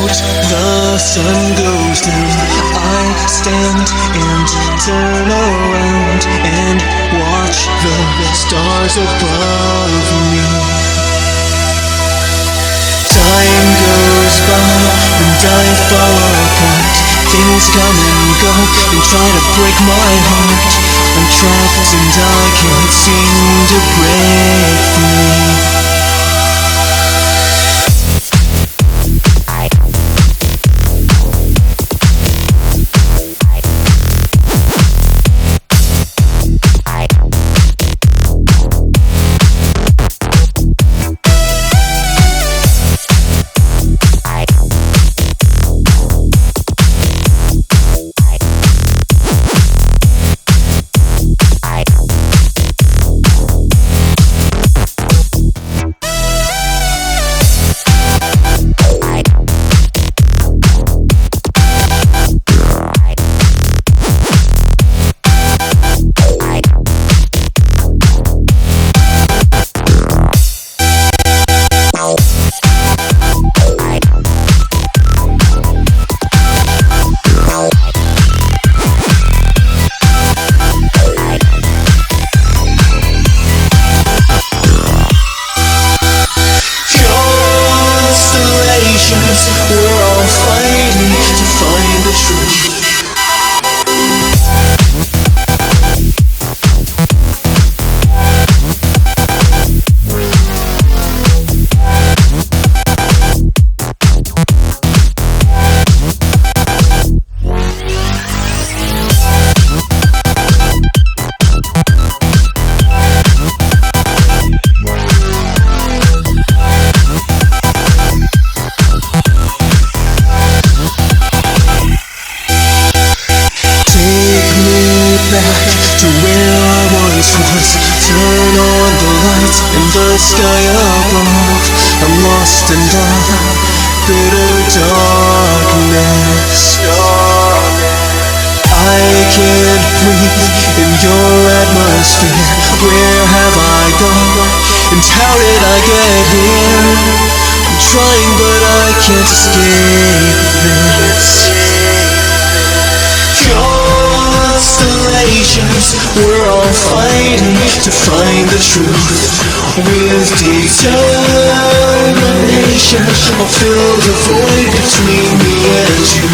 The sun goes down, I stand and turn around and watch the stars above me. Time goes by and I fall apart. Things come and go and try to break my heart. I'm trapped and I can't seem to break free. We're all fighting to find the truth. Back to where I once was. Turn on the lights in the sky above. I'm lost in the bitter darkness. I can't breathe in your atmosphere. Where have I gone? And how did I get here? I'm trying but I can't escape this. Constellations, we're all fighting to find the truth. With determination, I'll fill the void between me and you.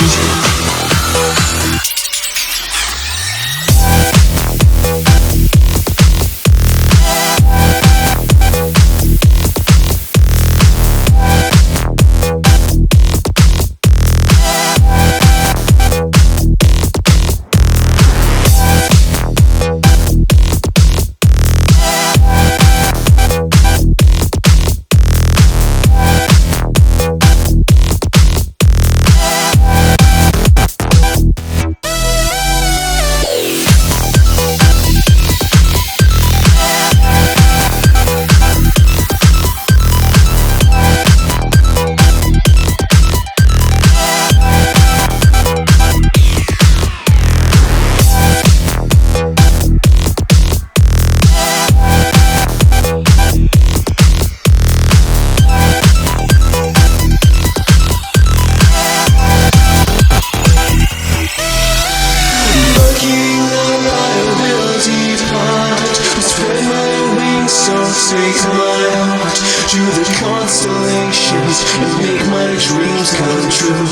Take my heart to the constellations and make my dreams come true.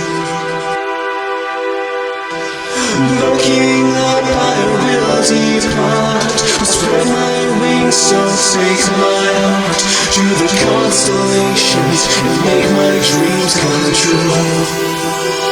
Looking up, I will depart. Spread my wings, so take my heart to the constellations and make my dreams come true.